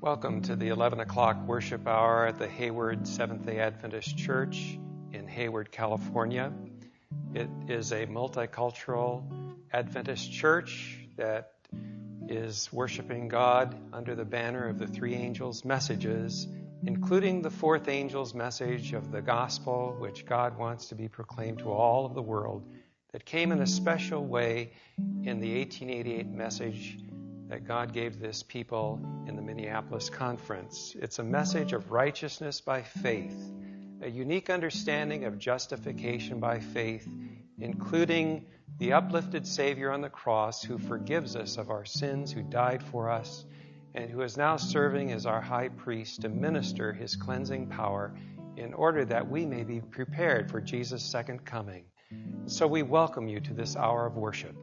Welcome to the 11 o'clock worship hour at the Hayward Seventh-day Adventist Church in Hayward, California. It is a multicultural Adventist church that is worshiping God under the banner of the three angels' messages, including the fourth angel's message of the gospel, which God wants to be proclaimed to all of the world, that came in a special way in the 1888 message that God gave this people in the Minneapolis conference. It's a message of righteousness by faith, a unique understanding of justification by faith, including the uplifted Savior on the cross who forgives us of our sins, who died for us, and who is now serving as our high priest to minister his cleansing power in order that we may be prepared for Jesus' second coming. So we welcome you to this hour of worship.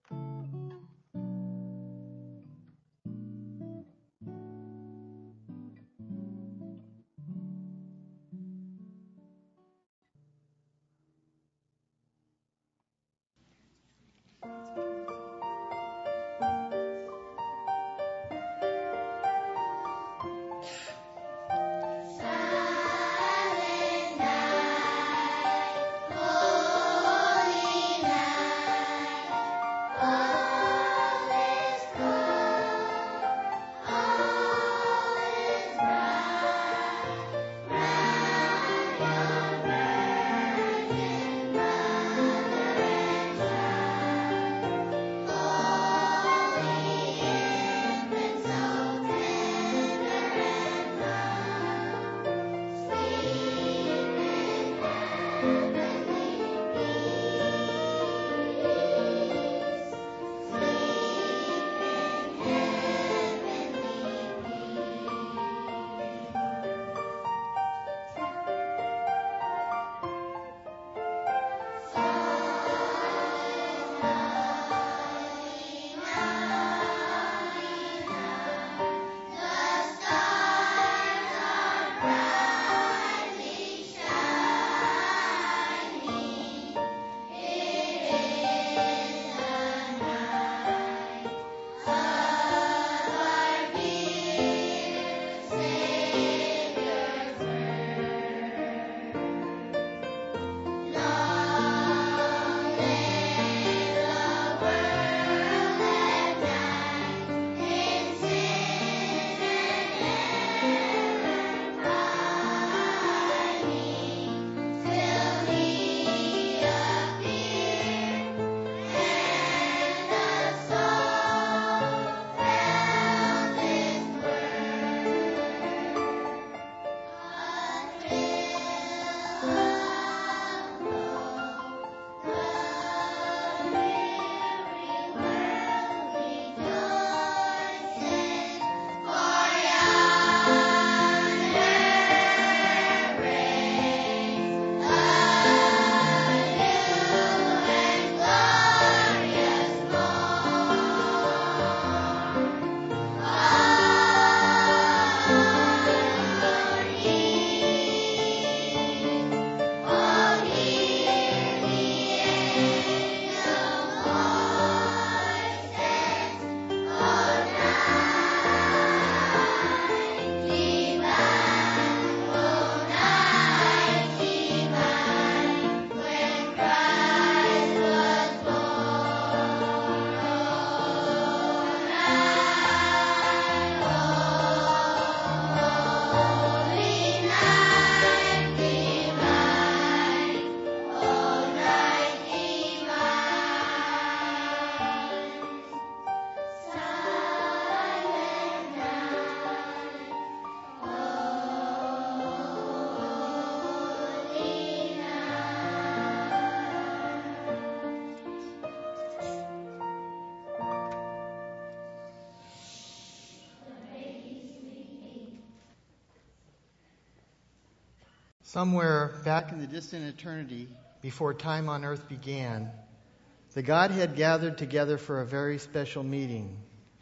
Somewhere back in the distant eternity, before time on earth began, the Godhead gathered together for a very special meeting.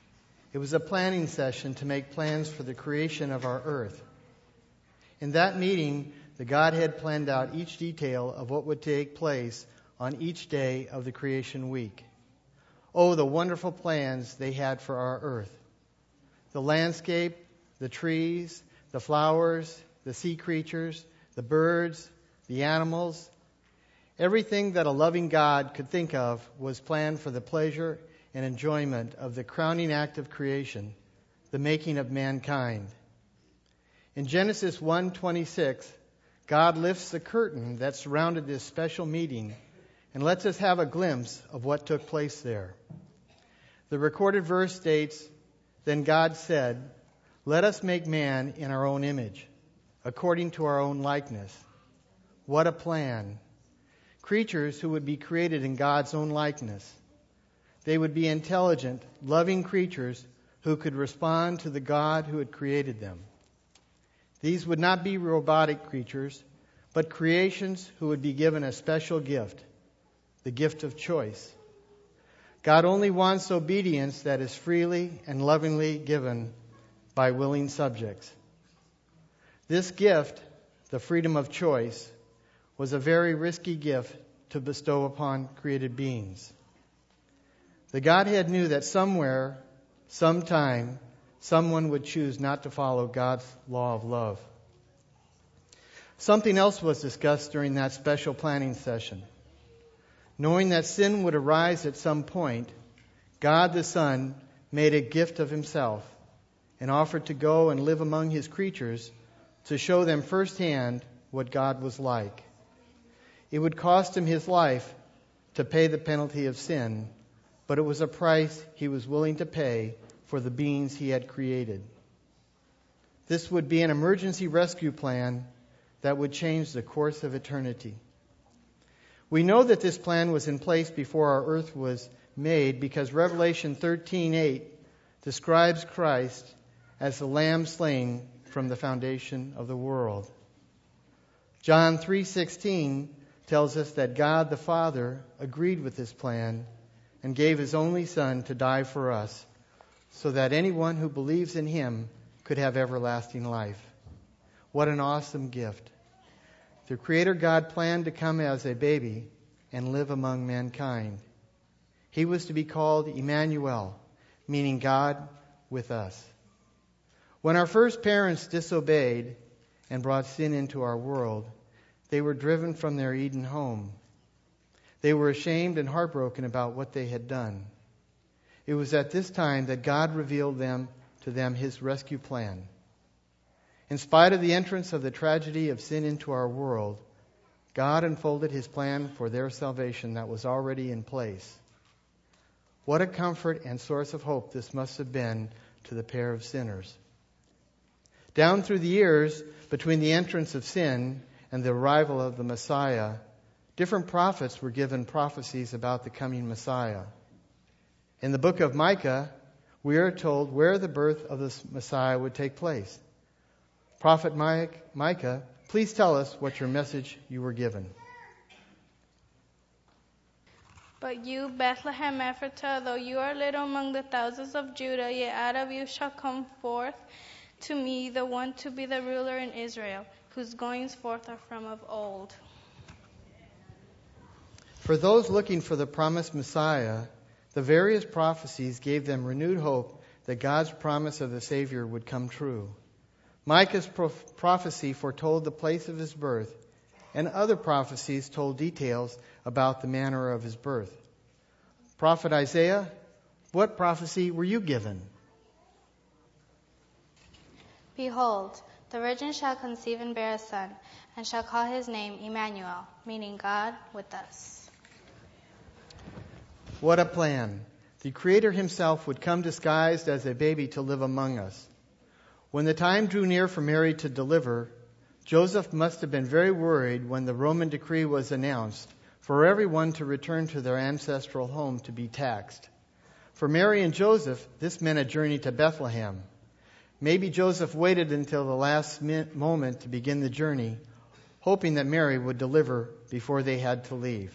It was a planning session to make plans for the creation of our earth. In that meeting, the Godhead planned out each detail of what would take place on each day of the creation week. Oh, the wonderful plans they had for our earth. The landscape, the trees, the flowers, the sea creatures, the birds, the animals. Everything that a loving God could think of was planned for the pleasure and enjoyment of the crowning act of creation, the making of mankind. In Genesis 1:26, God lifts the curtain that surrounded this special meeting and lets us have a glimpse of what took place there. The recorded verse states, "Then God said, 'Let us make man in our own image, according to our own likeness.'" What a plan! Creatures who would be created in God's own likeness. They would be intelligent, loving creatures who could respond to the God who had created them. These would not be robotic creatures, but creations who would be given a special gift, the gift of choice. God only wants obedience that is freely and lovingly given by willing subjects. This gift, the freedom of choice, was a very risky gift to bestow upon created beings. The Godhead knew that somewhere, sometime, someone would choose not to follow God's law of love. Something else was discussed during that special planning session. Knowing that sin would arise at some point, God the Son made a gift of himself and offered to go and live among his creatures to show them firsthand what God was like. It would cost him his life to pay the penalty of sin, but it was a price he was willing to pay for the beings he had created. This would be an emergency rescue plan that would change the course of eternity. We know that this plan was in place before our earth was made because Revelation 13:8 describes Christ as the Lamb slain from the foundation of the world. John 3:16 tells us that God the Father agreed with this plan and gave his only Son to die for us so that anyone who believes in him could have everlasting life. What an awesome gift. The Creator God planned to come as a baby and live among mankind. He was to be called Emmanuel, meaning God with us. When our first parents disobeyed and brought sin into our world, they were driven from their Eden home. They were ashamed and heartbroken about what they had done. It was at this time that God revealed to them his rescue plan. In spite of the entrance of the tragedy of sin into our world, God unfolded his plan for their salvation that was already in place. What a comfort and source of hope this must have been to the pair of sinners. Down through the years, between the entrance of sin and the arrival of the Messiah, different prophets were given prophecies about the coming Messiah. In the book of Micah, we are told where the birth of the Messiah would take place. Prophet Micah, please tell us what your message you were given. But you, Bethlehem Ephratah, though you are little among the thousands of Judah, yet out of you shall come forth to me the one to be the ruler in Israel, whose goings forth are from of old. For those looking for the promised Messiah, the various prophecies gave them renewed hope that God's promise of the Savior would come true. Micah's prophecy foretold the place of his birth, and other prophecies told details about the manner of his birth. Prophet Isaiah, what prophecy were you given? Behold, the virgin shall conceive and bear a son, and shall call his name Emmanuel, meaning God with us. What a plan. The Creator himself would come disguised as a baby to live among us. When the time drew near for Mary to deliver, Joseph must have been very worried when the Roman decree was announced for everyone to return to their ancestral home to be taxed. For Mary and Joseph, this meant a journey to Bethlehem. Maybe Joseph waited until the last moment to begin the journey, hoping that Mary would deliver before they had to leave.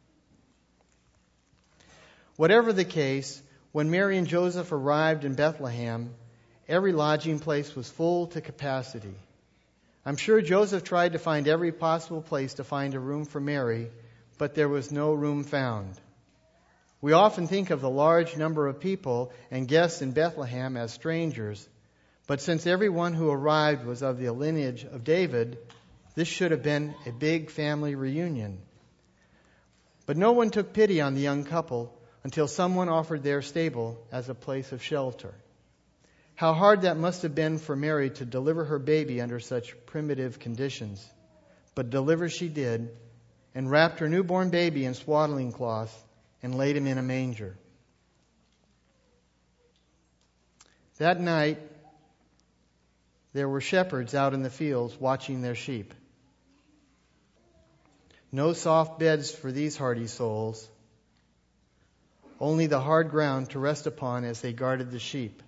Whatever the case, when Mary and Joseph arrived in Bethlehem, every lodging place was full to capacity. I'm sure Joseph tried to find every possible place to find a room for Mary, but there was no room found. We often think of the large number of people and guests in Bethlehem as strangers, But since everyone who arrived was of the lineage of David, this should have been a big family reunion. But no one took pity on the young couple until someone offered their stable as a place of shelter. How hard that must have been for Mary to deliver her baby under such primitive conditions. But deliver she did, and wrapped her newborn baby in swaddling cloth and laid him in a manger. That night, there were shepherds out in the fields watching their sheep. No soft beds for these hardy souls, only the hard ground to rest upon as they guarded the sheep.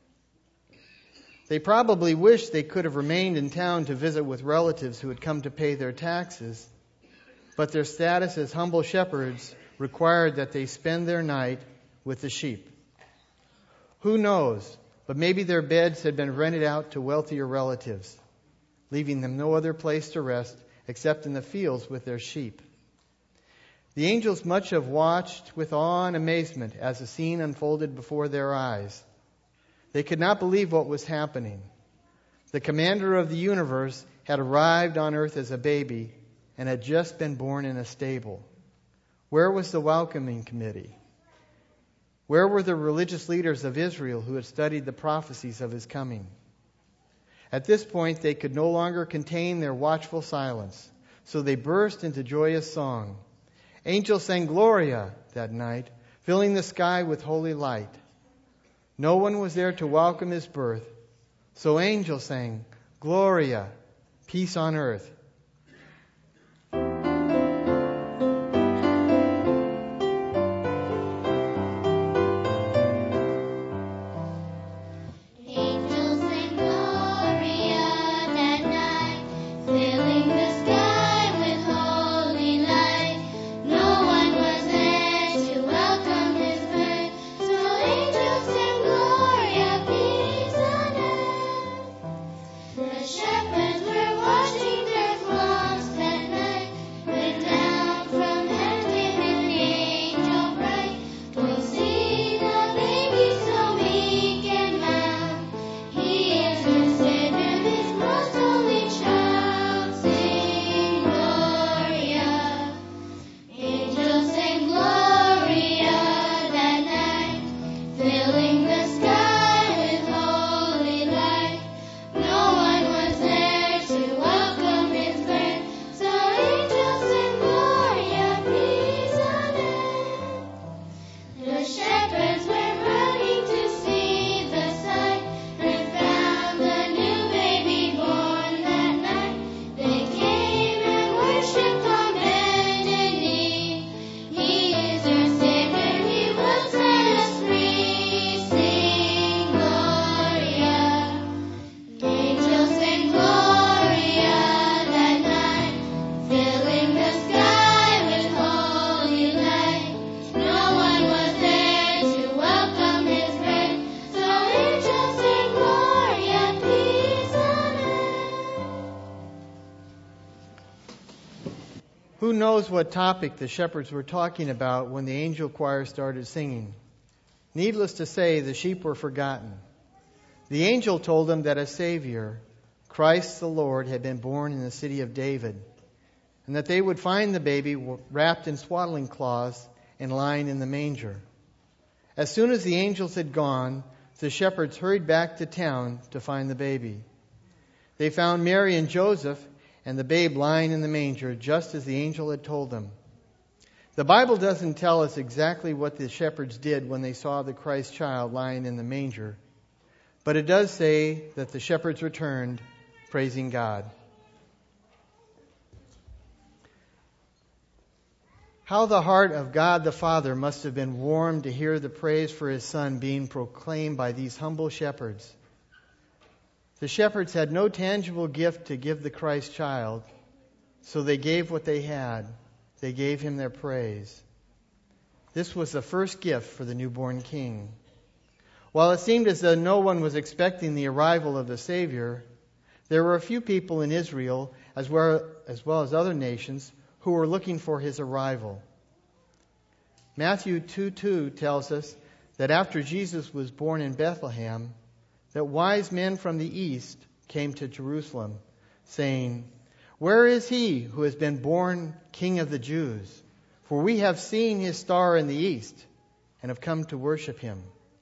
They probably wished they could have remained in town to visit with relatives who had come to pay their taxes, but their status as humble shepherds required that they spend their night with the sheep. Who knows, but maybe their beds had been rented out to wealthier relatives, leaving them no other place to rest except in the fields with their sheep. The angels must have watched with awe and amazement as the scene unfolded before their eyes. They could not believe what was happening. The commander of the universe had arrived on earth as a baby and had just been born in a stable. Where was the welcoming committee? Where were the religious leaders of Israel who had studied the prophecies of his coming? At this point, they could no longer contain their watchful silence, so they burst into joyous song. Angels sang Gloria that night, filling the sky with holy light. No one was there to welcome his birth, so angels sang Gloria, peace on earth. Who knows what topic the shepherds were talking about when the angel choir started singing? Needless to say, the sheep were forgotten. The angel told them that a Savior, Christ the Lord, had been born in the city of David, and that they would find the baby wrapped in swaddling cloths and lying in the manger. As soon as the angels had gone, the shepherds hurried back to town to find the baby. They found Mary and Joseph and the babe lying in the manger, just as the angel had told them. The Bible doesn't tell us exactly what the shepherds did when they saw the Christ child lying in the manger, but it does say that the shepherds returned, praising God. How the heart of God the Father must have been warmed to hear the praise for His Son being proclaimed by these humble shepherds. The shepherds had no tangible gift to give the Christ child, so they gave what they had. They gave Him their praise. This was the first gift for the newborn King. While it seemed as though no one was expecting the arrival of the Savior, there were a few people in Israel, as well as other nations, who were looking for His arrival. Matthew 2:2 tells us that after Jesus was born in Bethlehem, that wise men from the east came to Jerusalem, saying, "Where is he who has been born King of the Jews? For we have seen his star in the east and have come to worship him."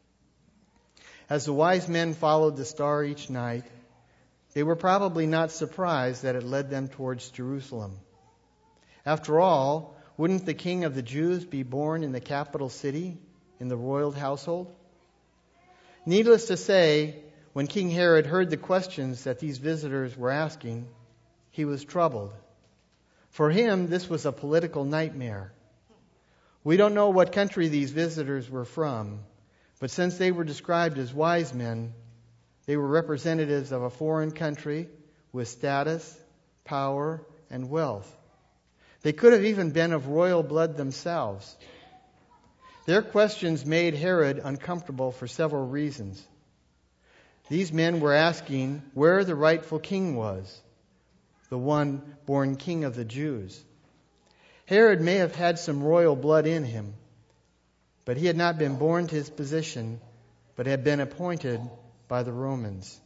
As the wise men followed the star each night, they were probably not surprised that it led them towards Jerusalem. After all, wouldn't the King of the Jews be born in the capital city, in the royal household? Needless to say, when King Herod heard the questions that these visitors were asking, he was troubled. For him, this was a political nightmare. We don't know what country these visitors were from, but since they were described as wise men, they were representatives of a foreign country with status, power, and wealth. They could have even been of royal blood themselves. Their questions made Herod uncomfortable for several reasons. These men were asking where the rightful king was, the one born King of the Jews. Herod may have had some royal blood in him, but he had not been born to his position, but had been appointed by the Romans.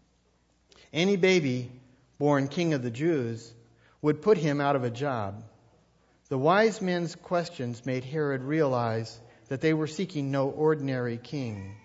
Any baby born King of the Jews would put him out of a job. The wise men's questions made Herod realize that they were seeking no ordinary king.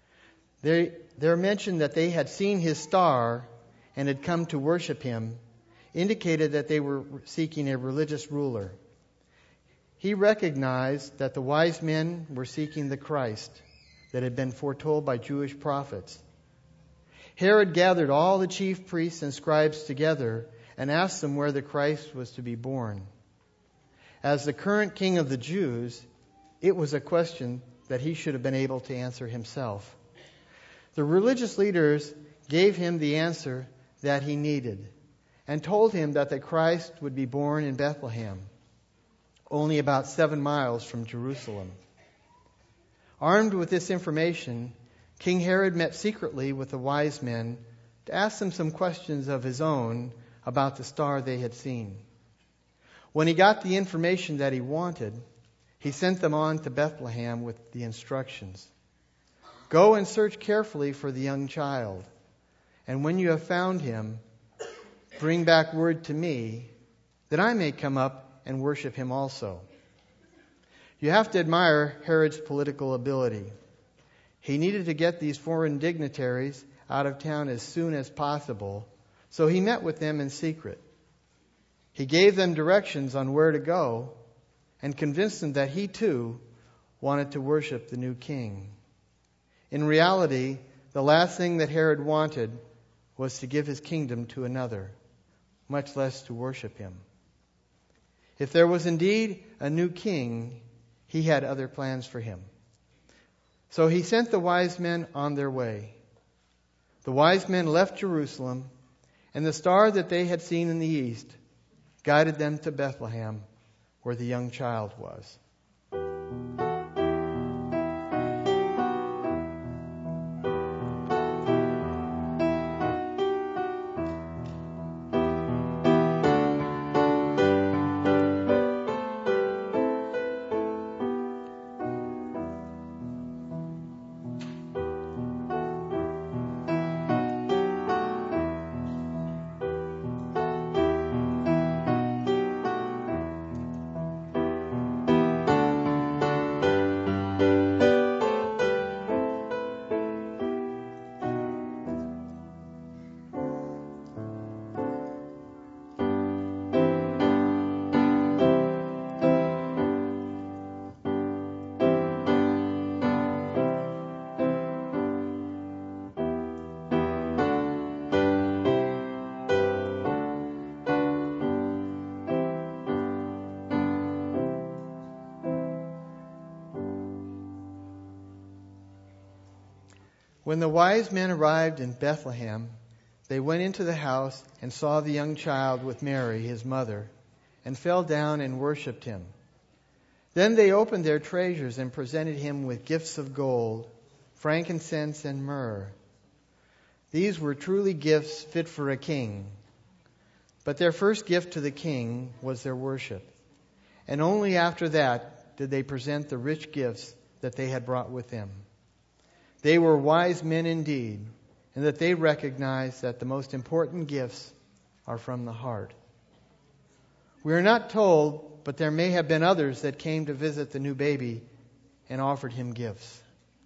Their mention that they had seen his star and had come to worship him indicated that they were seeking a religious ruler. He recognized that the wise men were seeking the Christ that had been foretold by Jewish prophets. Herod gathered all the chief priests and scribes together and asked them where the Christ was to be born. As the current king of the Jews, it was a question that he should have been able to answer himself. The religious leaders gave him the answer that he needed and told him that the Christ would be born in Bethlehem, only about 7 miles from Jerusalem. Armed with this information, King Herod met secretly with the wise men to ask them some questions of his own about the star they had seen. When he got the information that he wanted, he sent them on to Bethlehem with the instructions. "Go and search carefully for the young child, and when you have found him, bring back word to me, that I may come up and worship him also." You have to admire Herod's political ability. He needed to get these foreign dignitaries out of town as soon as possible, so he met with them in secret. He gave them directions on where to go and convinced them that he too wanted to worship the new king. In reality, the last thing that Herod wanted was to give his kingdom to another, much less to worship him. If there was indeed a new king, he had other plans for him. So he sent the wise men on their way. The wise men left Jerusalem, and the star that they had seen in the east guided them to Bethlehem, where the young child was. When the wise men arrived in Bethlehem, they went into the house and saw the young child with Mary, his mother, and fell down and worshipped him. Then they opened their treasures and presented him with gifts of gold, frankincense, and myrrh. These were truly gifts fit for a king. But their first gift to the king was their worship. And only after that did they present the rich gifts that they had brought with them. They were wise men indeed, and that they recognize that the most important gifts are from the heart. We are not told, but there may have been others that came to visit the new baby and offered him gifts.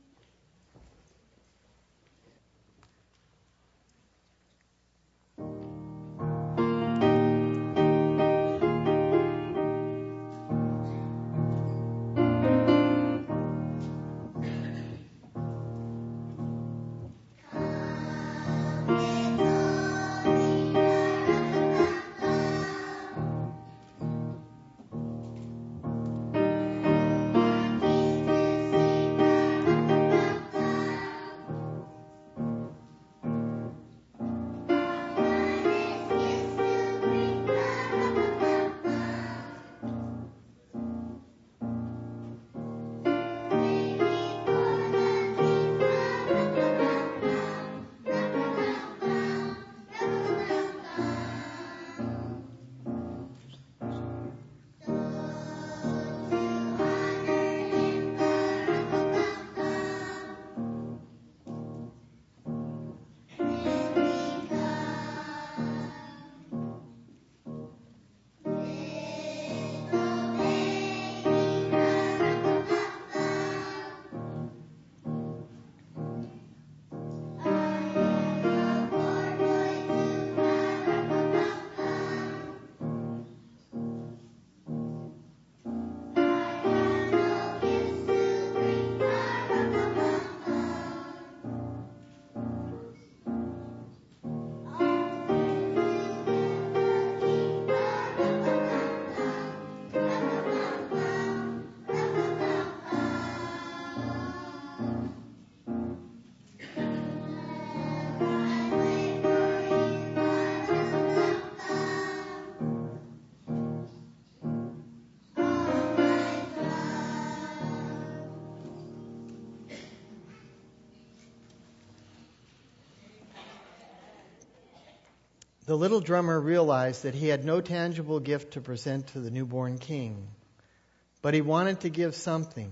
The little drummer realized that he had no tangible gift to present to the newborn king, but he wanted to give something.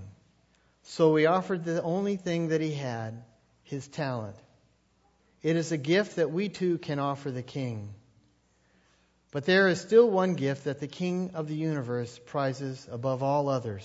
So he offered the only thing that he had, his talent. It is a gift that we too can offer the king. But there is still one gift that the King of the universe prizes above all others.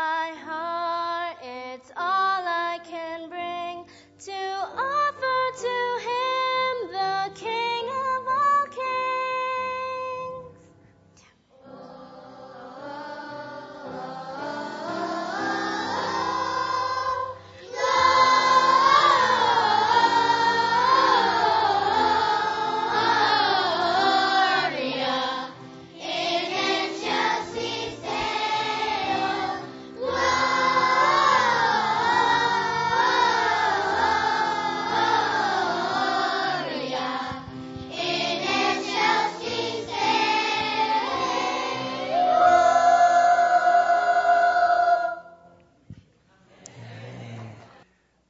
To offer to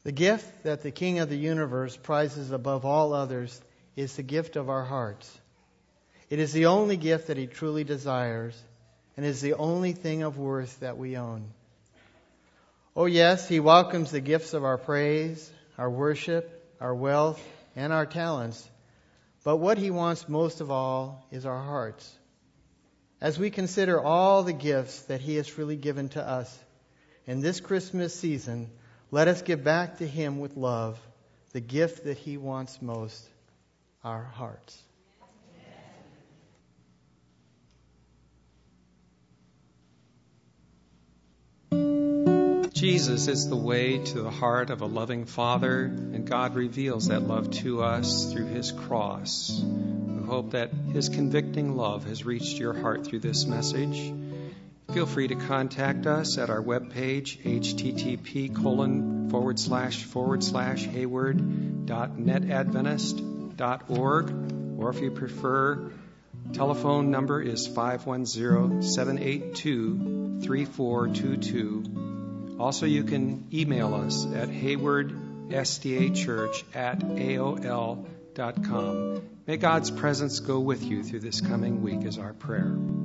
The gift that the King of the universe prizes above all others is the gift of our hearts. It is the only gift that He truly desires, and is the only thing of worth that we own. Oh yes, He welcomes the gifts of our praise, our worship, our wealth, and our talents. But what He wants most of all is our hearts. As we consider all the gifts that He has freely given to us in this Christmas season, let us give back to Him with love the gift that He wants most, our hearts. Jesus is the way to the heart of a loving Father, and God reveals that love to us through His cross. We hope that His convicting love has reached your heart through this message. Feel free to contact us at our webpage, http://hayward.netadventist.org, or if you prefer, telephone number is 510-782-3422. Also, you can email us at haywardsdachurch@aol.com. May God's presence go with you through this coming week is our prayer.